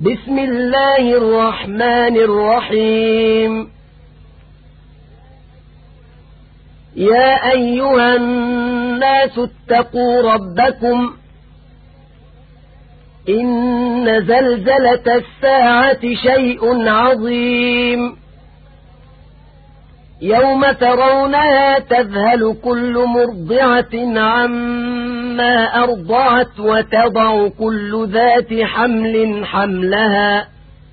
بسم الله الرحمن الرحيم يا أيها الناس اتقوا ربكم إن زلزلة الساعة شيء عظيم يوم ترونها تذهل كل مرضعة عما أرضعت وتضع كل ذات حمل حملها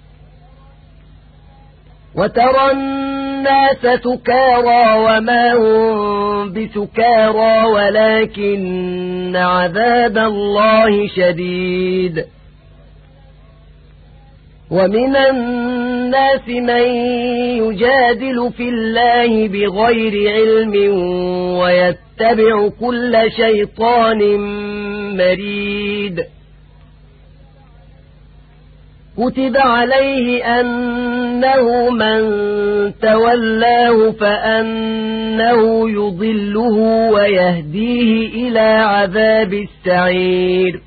وترى الناس سكارى وما هم بسكارى ولكن عذاب الله شديد ومن الناس من يجادل في الله بغير علم ويتبع كل شيطان مريد كتب عليه أنه من تولاه فأنه يضله ويهديه إلى عذاب السعير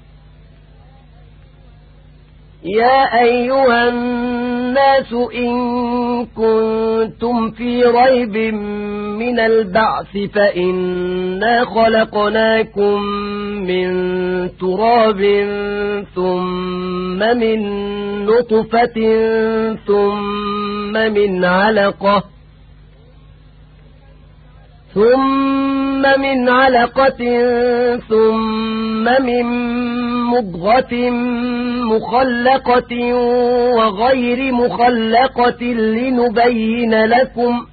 يا أيها الناس إن كنتم في ريب من البعث فإنا خلقناكم من تراب ثم من نطفة ثم من علقة ثم من مضغة مخلقة وغير مخلقة لنبين لكم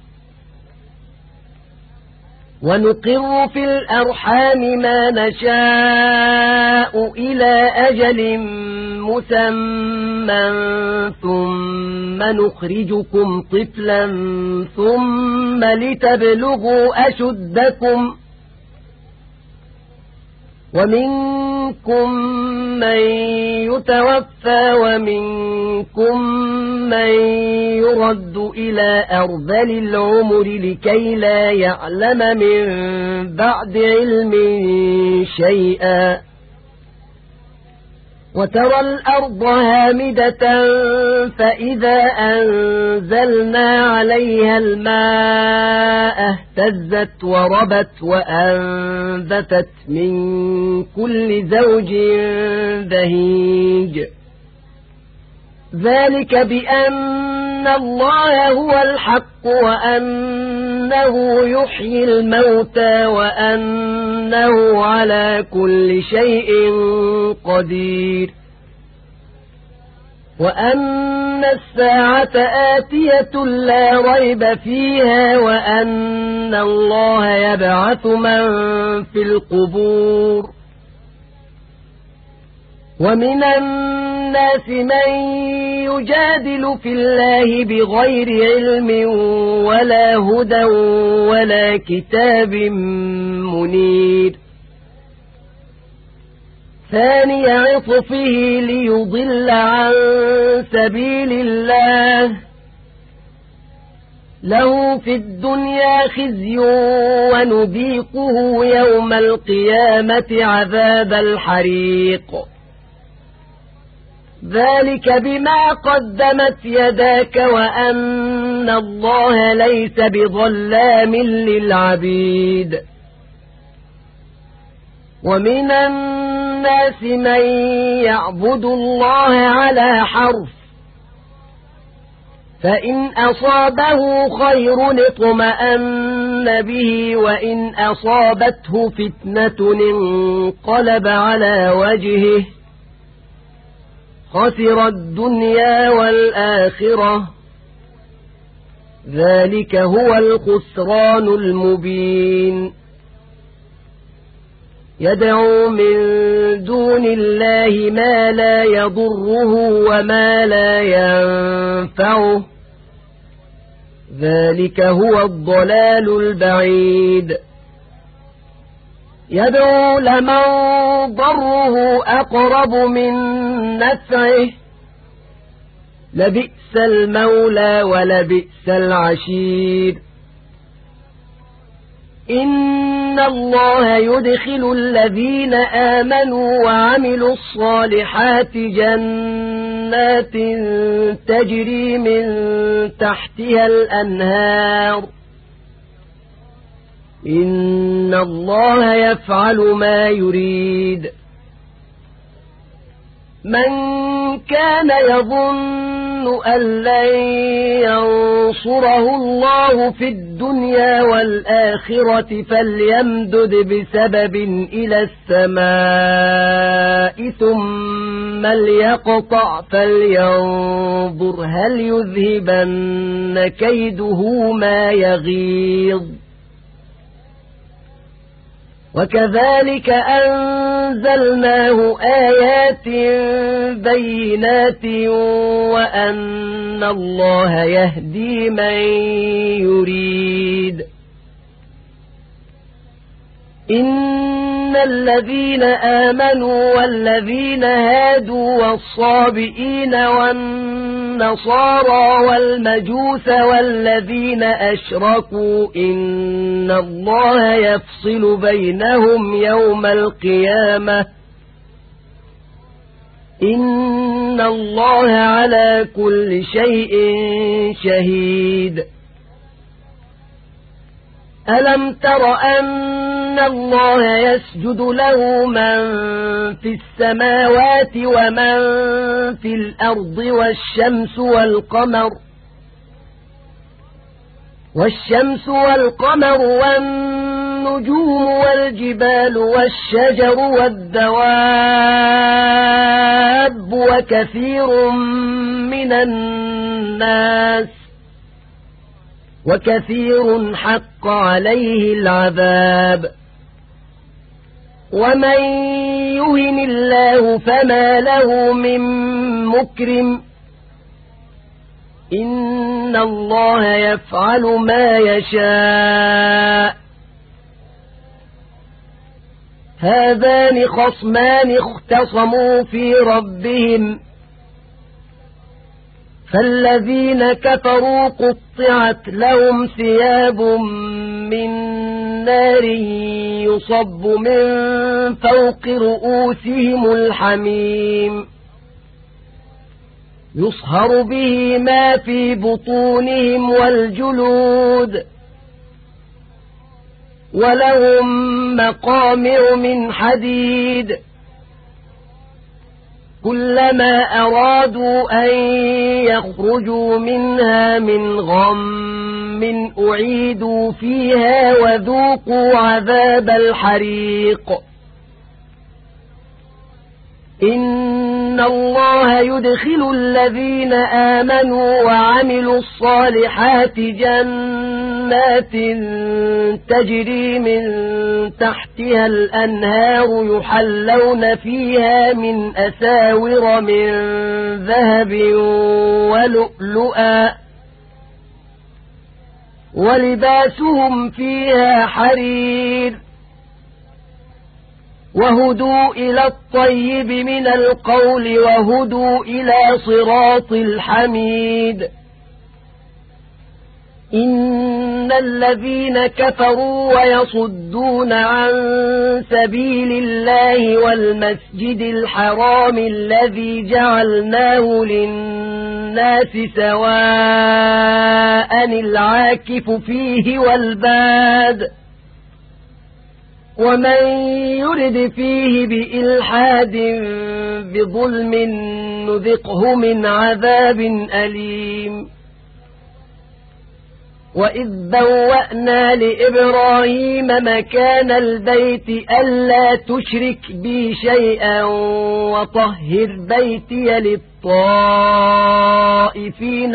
ونقر في الأرحام ما نشاء إلى أجل مسمى ثم نخرجكم طفلا ثم لتبلغوا أشدكم ومنكم من يتوفى ومنكم من يرد إلى أرذل العمر لكي لا يعلم من بعد علم شيئا وترى الأرض هامدة فإذا أنزلنا عليها الماء اهتزت وربت وأنبتت من كل زوج بهيج ذلك بأن الله هو الحق وأنه يحيي الموتى وأنه على كل شيء قدير وأن الساعة آتية لا ريب فيها وأن الله يبعث من في القبور ومن الناس من يجادل في الله بغير علم ولا هدى ولا كتاب منير ثاني عطفه ليضل عن سبيل الله له في الدنيا خزي ونذيقه يوم القيامة عذاب الحريق ذلك بما قدمت يداك وأن الله ليس بظلام للعبيد ومن الناس من يعبد الله على حرف فإن أصابه خير اطمأن به وإن أصابته فتنة انقلب على وجهه خسر الدنيا والآخرة ذلك هو الخسران المبين يدعو من دون الله ما لا يضره وما لا ينفعه ذلك هو الضلال البعيد يدعو لمن ضره أقرب من نفعه لبئس المولى ولبئس العشير إن الله يدخل الذين آمنوا وعملوا الصالحات جنات جنات تجري من تحتها الأنهار إن الله يفعل ما يريد من كان يظن أن لن ينصره الله في الدنيا والآخرة فليمدد بسبب إلى السماء ثم ليقطع فلينظر هل يذهبن كيده ما يغيظ وكذلك أنزلناه آيات بينات وأن الله يهدي من يريد إن الذين آمنوا والذين هادوا والصابئين والنصارى والمجوس والذين أشركوا إن الله يفصل بينهم يوم القيامة إن الله على كل شيء شهيد ألم تر أن الله يسجد له من في السماوات ومن في الأرض والشمس والقمر والنجوم والجبال والشجر والدواب وكثير من الناس وكثير حق عليه العذاب ومن يهن الله فما له من مكرم إن الله يفعل ما يشاء هذان خصمان اختصموا في ربهم فالذين كفروا قطعت لهم ثياب من نار يصب من فوق رؤوسهم الحميم يصهر به ما في بطونهم والجلود ولهم مقامع من حديد كلما أرادوا أن يخرجوا منها من غم أعيدوا فيها وذوقوا عذاب الحريق إن الله يدخل الذين آمنوا وعملوا الصالحات جنات تجري من تحتها الأنهار يحلون فيها من أساور من ذهب ولؤلؤا ولباسهم فيها حرير وهدوا إلى الطيب من القول وهدوا إلى صراط الحميد إن الذين كفروا ويصدون عن سبيل الله والمسجد الحرام الذي جعلناه للناس سواء العاكف فيه والباد ومن يرد فيه بإلحاد بظلم نذقه من عذاب أليم وإذ بوأنا لإبراهيم مكان البيت ألا تشرك بي شيئا وطهر بيتي للطائفين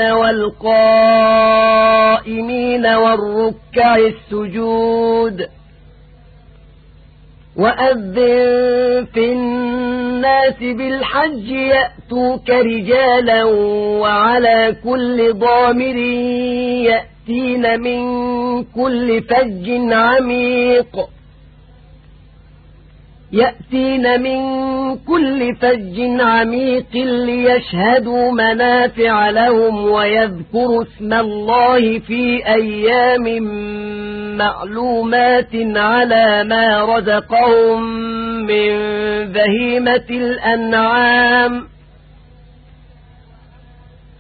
والقائمين والركع السجود وأذن في الناس بالحج يأتوك رجالا وعلى كل ضامر يأتين من كل فج عميق ليشهدوا منافع لهم ويذكروا اسم الله في أيام معلومات على ما رزقهم من بهيمة الأنعام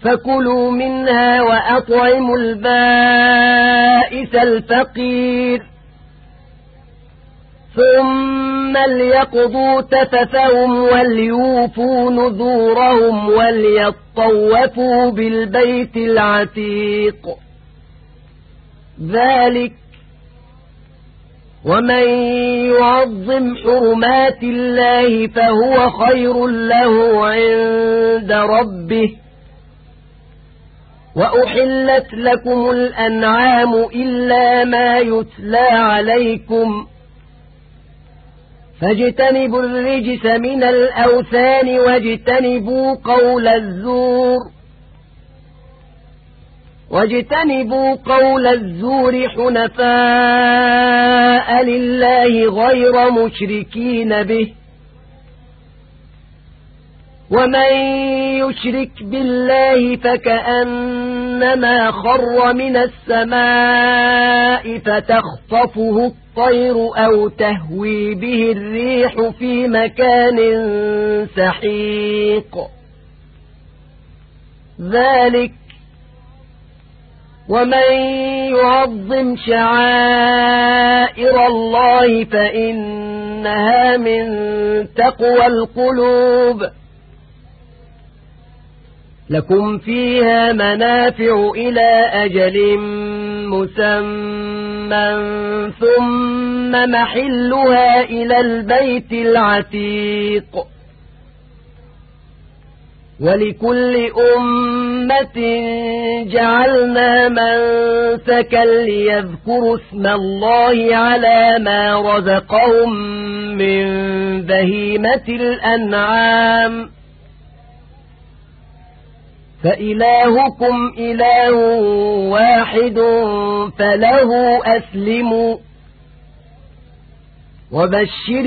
فكلوا منها وأطعموا البائس الفقير ثم ليقضوا تفثهم وليوفوا نذورهم وليطوفوا بالبيت العتيق ذلك ومن يعظم حرمات الله فهو خير له عند ربه وأحلت لكم الأنعام إلا ما يتلى عليكم فاجتنبوا الرجس من الأوثان واجتنبوا قول الزور حنفاء لله غير مشركين به ومن يشرك بالله فكأنما خر من السماء فتخطفه الطير أو تهوي به الريح في مكان سحيق ذلك ومن يعظم شعائر الله فإنها من تقوى القلوب لكم فيها منافع إلى أجل مسمى ثم محلها إلى البيت العتيق ولكل أمة جعلنا منسكا ليذكروا اسم الله على ما رزقهم من بهيمة الأنعام فإلهكم إله واحد فله أسلموا وبشر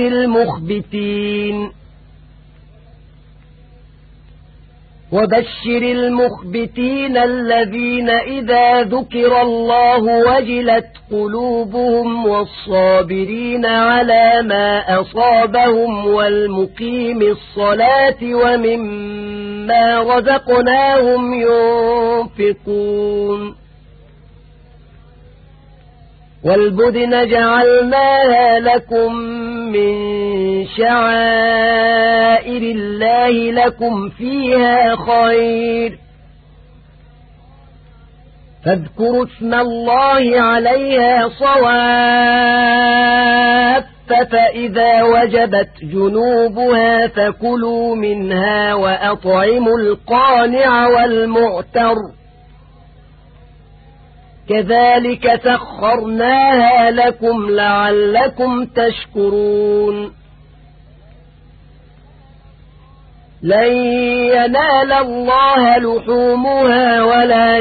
المخبتين الذين إذا ذكر الله وجلت قلوبهم والصابرين على ما أصابهم والمقيم الصلاة ومما رزقناهم ينفقون والبدن جعلناها لكم من شعائر الله لكم فيها خير فاذكروا اسم الله عليها صواف فإذا وجبت جنوبها فكلوا منها وأطعموا القانع والمعتر كذلك سخرناها لكم لعلكم تشكرون لن ينال الله لحومها ولا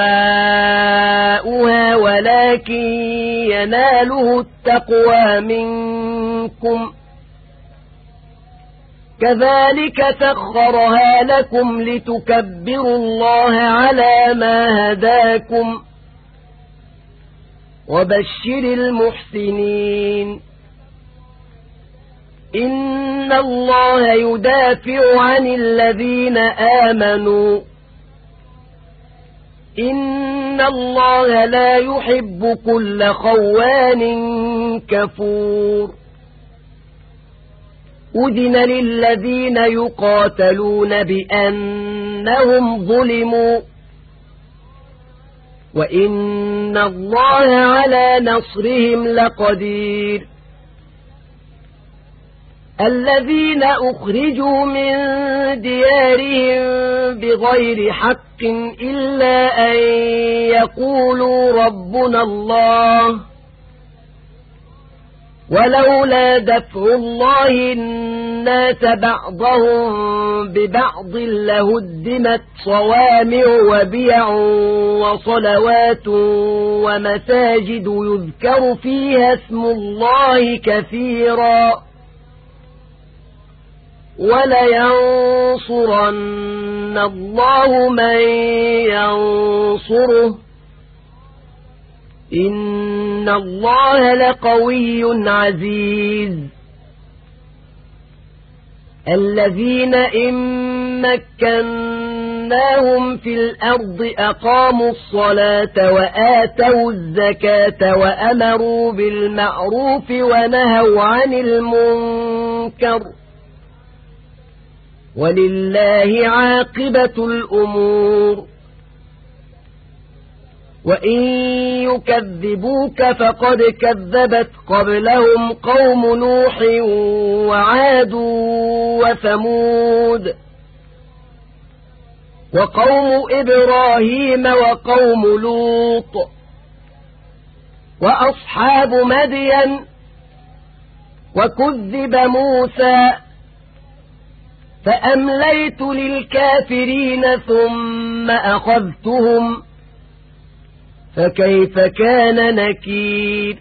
دماؤها ولكن يناله التقوى منكم كذلك سخرها لكم لتكبروا الله على ما هداكم وبشر المحسنين إن الله يدافع عن الذين آمنوا إن الله لا يحب كل خوان كفور أذن للذين يقاتلون بأنهم ظلموا وإن الله على نصرهم لقدير الذين أخرجوا من ديارهم بغير حق إلا أن يقولوا ربنا الله ولولا دفع الله الناس بعضهم ببعض لهدمت صوامع وبيع وصلوات ومساجد يذكر فيها اسم الله كثيرا ولينصرن الله من ينصره إن الله لقوي عزيز الذين إن مكناهم في الأرض أقاموا الصلاة وآتوا الزكاة وأمروا بالمعروف ونهوا عن المنكر ولله عاقبة الأمور وإن يكذبوك فقد كذبت قبلهم قوم نوح وعاد وثمود وقوم إبراهيم وقوم لوط وأصحاب مدين وكذب موسى فأمليت للكافرين ثم أخذتهم فكيف كان نكير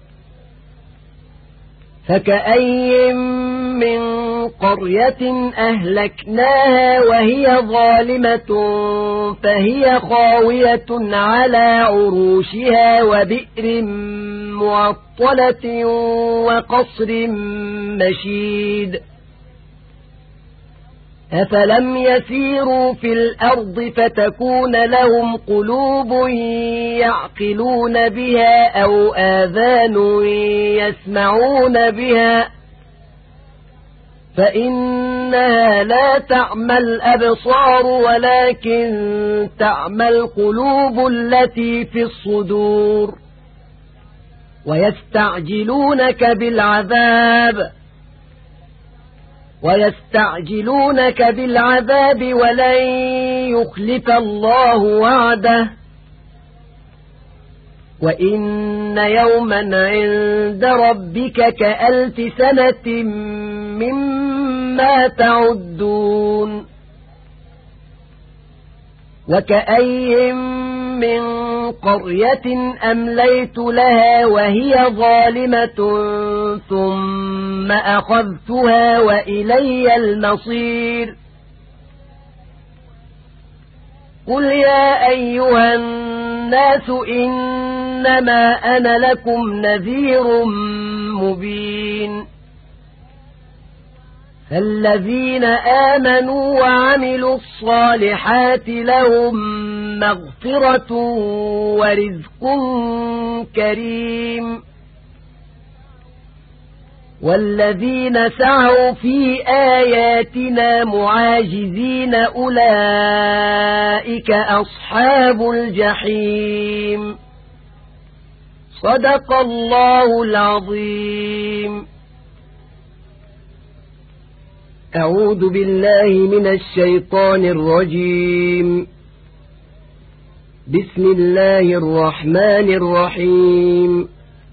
فكأي من قرية أهلكناها وهي ظالمة فهي خاوية على عروشها وبئر معطلة وقصر مشيد أفلم يسيروا في الأرض فتكون لهم قلوب يعقلون بها أو آذان يسمعون بها فإنها لا تعمى الأبصار ولكن تعمى القلوب التي في الصدور ويستعجلونك بالعذاب ولن يخلف الله وعده وإن يوما عند ربك كألف سنة مما تعدون وكأي من قرية أمليت لها وهي ظالمة ثم أخذتها وإلي المصير قل يا أيها الناس إنما أنا لكم نذير مبين فالذين آمنوا وعملوا الصالحات لهم مغفرة ورزق كريم والذين سعوا في آياتنا معاجزين أولئك أصحاب الجحيم صدق الله العظيم. أعوذ بالله من الشيطان الرجيم. بسم الله الرحمن الرحيم.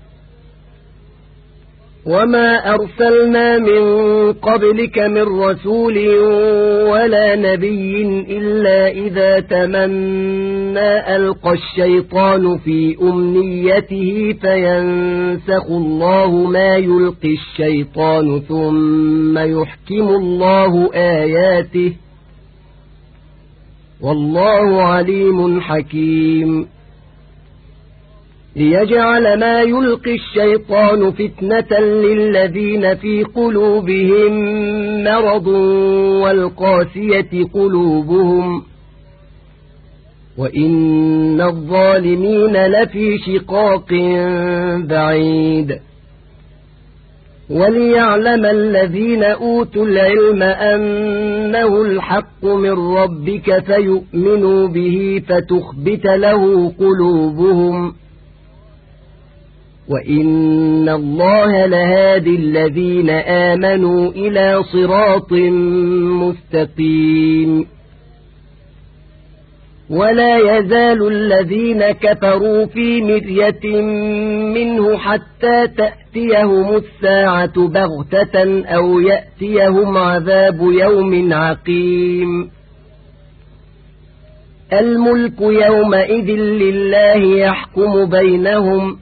وما أرسلنا من قبلك من رسول ولا نبي إلا إذا تمنى ألقى الشيطان في أمنيته فينسخ الله ما يلقي الشيطان ثم يحكم الله آياته والله عليم حكيم. ليجعل ما يلقي الشيطان فتنة للذين في قلوبهم مرض والقاسية قلوبهم وإن الظالمين لفي شقاق بعيد. وليعلم الذين أوتوا العلم أنه الحق من ربك فيؤمنوا به فتخبت له قلوبهم وإن الله لهادي الذين آمنوا إلى صراط مستقيم. ولا يزال الذين كفروا في مرية منه حتى تأتيهم الساعة بغتة أو يأتيهم عذاب يوم عقيم. الملك يومئذ لله يحكم بينهم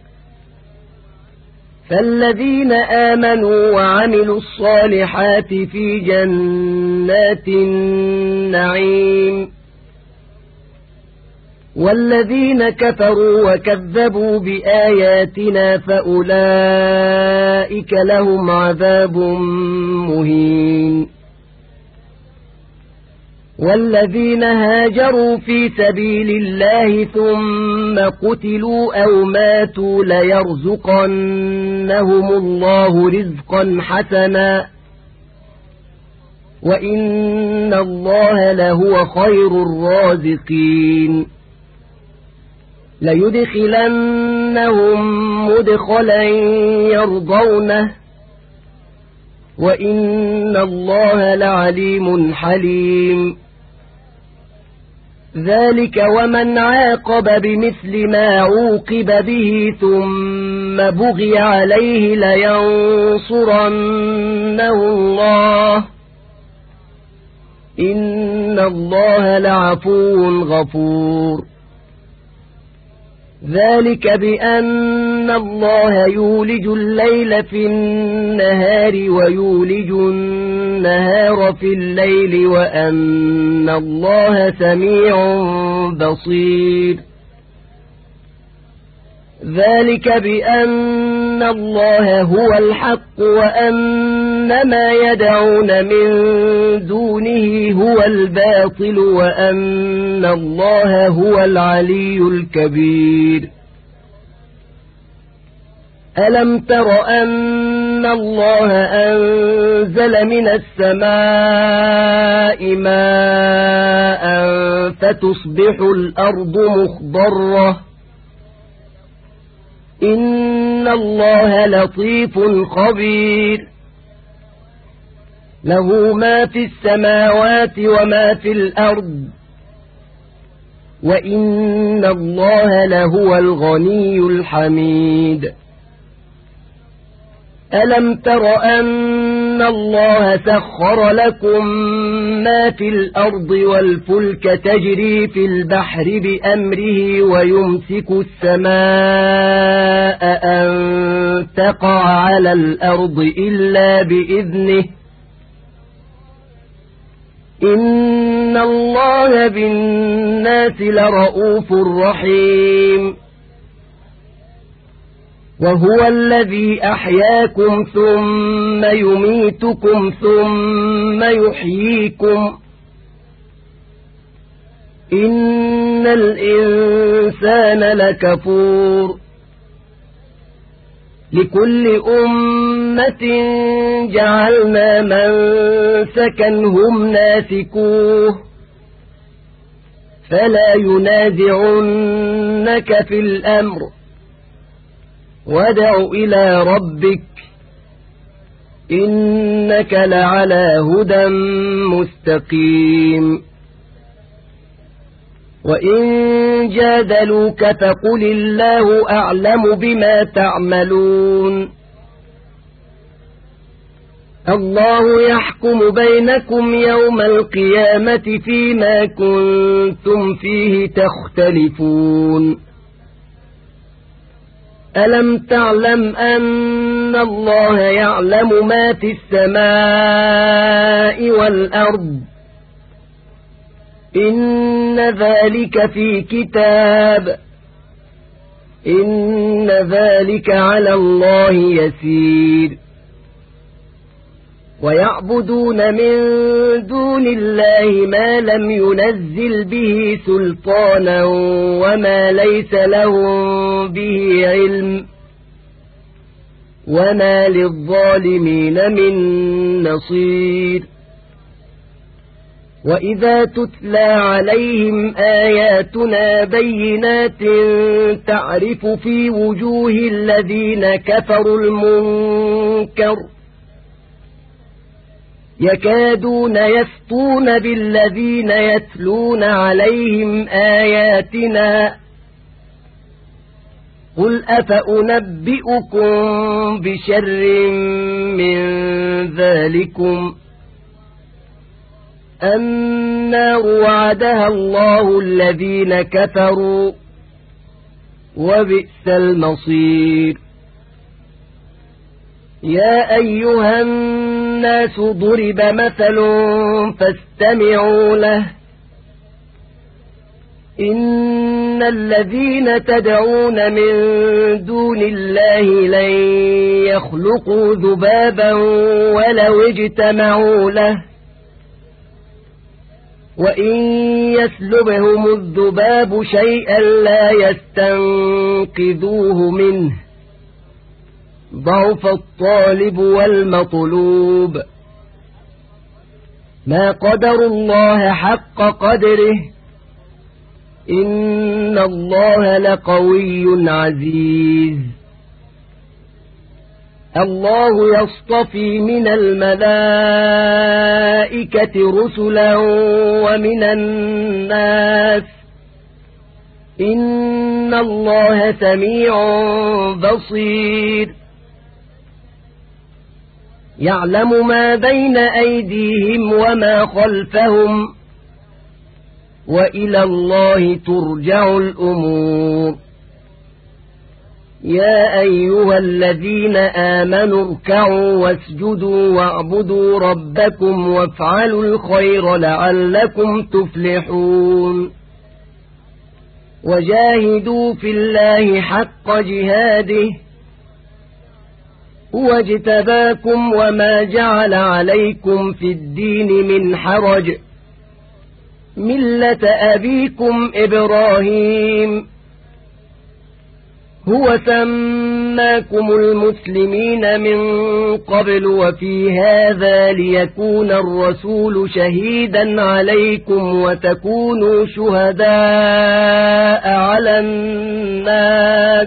فالذين آمنوا وعملوا الصالحات في جنات النعيم والذين كفروا وكذبوا بآياتنا فأولئك لهم عذاب مهين. والذين هاجروا في سبيل الله ثم قتلوا أو ماتوا ليرزقنهم الله رزقا حسنا وإن الله لهو خير الرازقين ليدخلنهم مدخلا يرضونه وإن الله لعليم حليم ذلك ومن عاقب بمثل ما عوقب به ثم بغي عليه لينصرنه الله إن الله لعفو غفور ذلك بأن الله يولج الليل في النهار ويولج النهار في الليل وأن الله سميع بصير ذلك بأن الله هو الحق وأن ما يدعون من دونه هو الباطل وأن الله هو العلي الكبير ألم تر أن الله أنزل من السماء ماء فتصبح الأرض مخضرة إن الله لطيف خبير له ما في السماوات وما في الأرض وإن الله لهو الغني الحميد ألم تر أن الله سخر لكم ما في الأرض والفلك تجري في البحر بأمره ويمسك السماء أن تقع على الأرض إلا بإذنه إن الله بالناس لرؤوف رحيم وهو الذي أحياكم ثم يميتكم ثم يحييكم إن الإنسان لكفور لكل أمة جعلنا منسكا هم ناسكوه فلا ينازعنك في الأمر وادع إلى ربك إنك لعلى هدى مستقيم وإن جادلوك فقل الله أعلم بما تعملون الله يحكم بينكم يوم القيامة فيما كنتم فيه تختلفون ألم تعلم أن الله يعلم ما في السماء والأرض إن ذلك في كتاب إن ذلك على الله يسير ويعبدون من دون الله ما لم ينزل به سلطانا وما ليس لهم به علم وما للظالمين من نصير وإذا تتلى عليهم آياتنا بينات تعرف في وجوه الذين كفروا المنكر يكادون يسطون بالذين يتلون عليهم آياتنا قل أفأنبئكم بشر من ذلكم النار وعدها الله الذين كفروا وبئس المصير يا أيها الناس ضرب مثل فاستمعوا له إن الذين تدعون من دون الله لن يخلقوا ذبابا ولو اجتمعوا له وإن يسلبهم الذباب شيئا لا يستنقذوه منه ضعف الطالب والمطلوب ما قدروا الله حق قدره إن الله لقوي عزيز الله يصطفي من الملائكة رسلا ومن الناس إن الله سميع بصير يعلم ما بين أيديهم وما خلفهم وإلى الله ترجع الأمور يا أيها الذين آمنوا اركعوا واسجدوا واعبدوا ربكم وافعلوا الخير لعلكم تفلحون وجاهدوا في الله حق جهاده هو اجتباكم وما جعل عليكم في الدين من حرج ملة أبيكم إبراهيم هو سماكم المسلمين من قبل وفي هذا ليكون الرسول شهيدا عليكم وتكونوا شهداء على الناس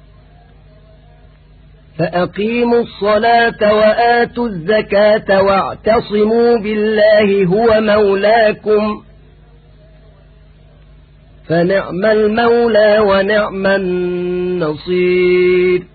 فأقيموا الصلاة وآتوا الزكاة واعتصموا بالله هو مولاكم فنعم المولى ونعم النصير